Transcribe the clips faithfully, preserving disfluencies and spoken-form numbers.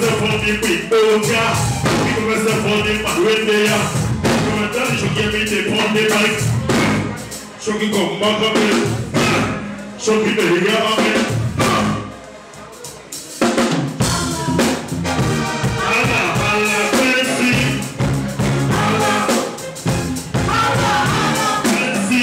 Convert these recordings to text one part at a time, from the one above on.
funding with Oga. People must have funding when they are. Come and tell you, give me the funding like. Shocking come back up here. Shocking the here up here. Hala, hala, fancy. Hala, hala, hala, fancy.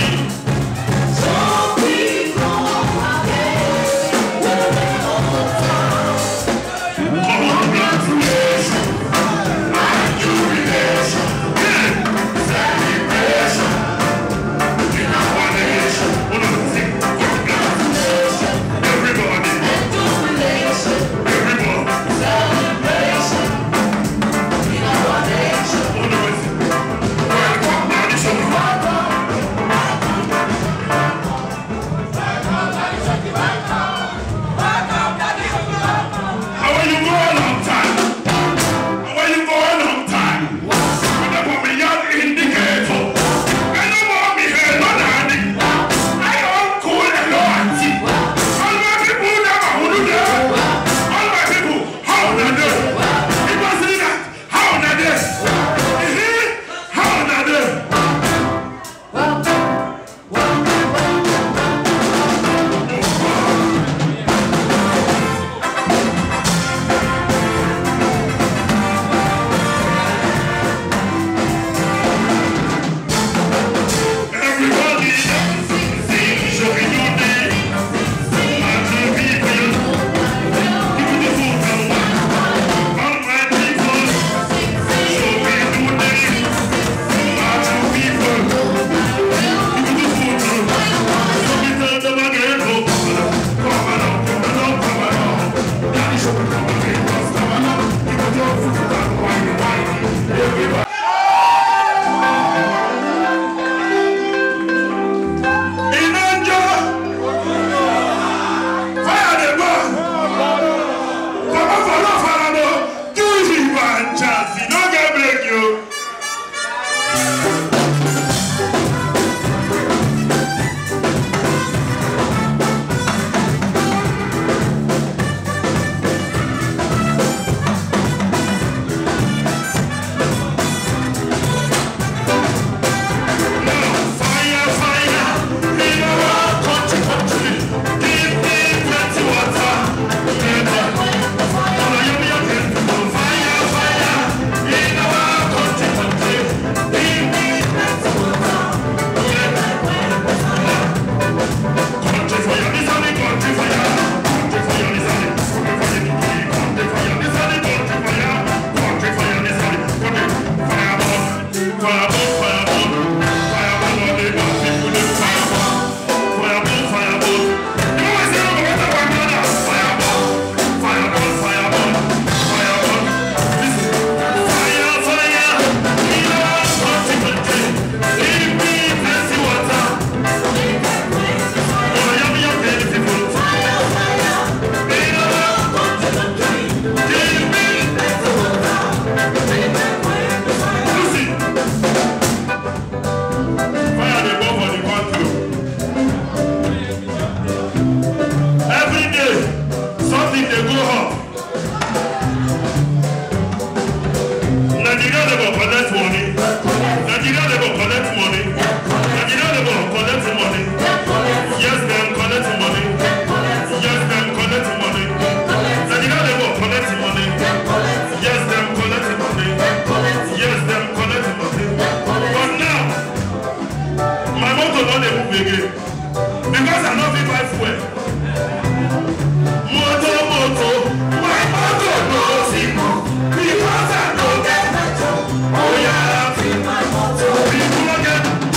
Oh yeah, my motor. People again.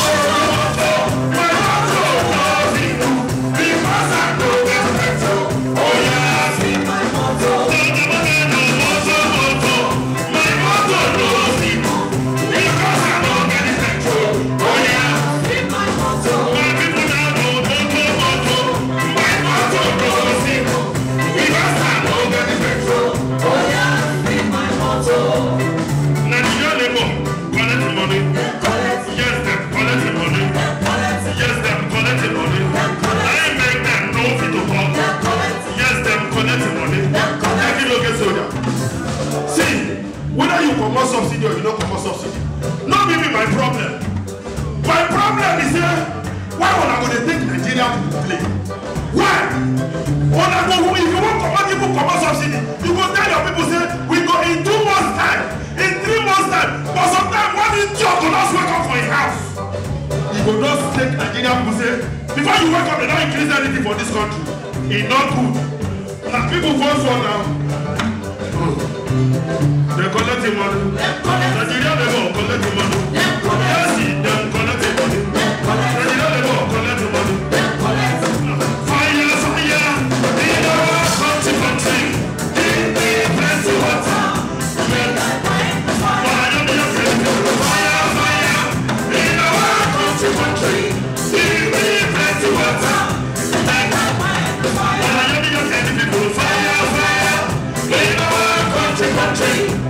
Whether you comot subsidy or you don't comot subsidy, not be my problem. My problem is here. Why would I go to take Nigeria to play? Why? When I go, if you want comot people comot subsidy, you go tell your people say we go in two months time, in three months time. But sometimes one idiot go just wake up for his house. You go just take Nigeria people say before you wake up they don't increase anything for this country. It's not good. Now people vote for now. They collect the money. Nigeria level collect the money. Yes, they collect the money. Nigeria level collect the money. Fire, fire, in our country, country. Give me plenty water. Fire, fire, in our country, country. Give me plenty water. Fire, fire, in our country, country.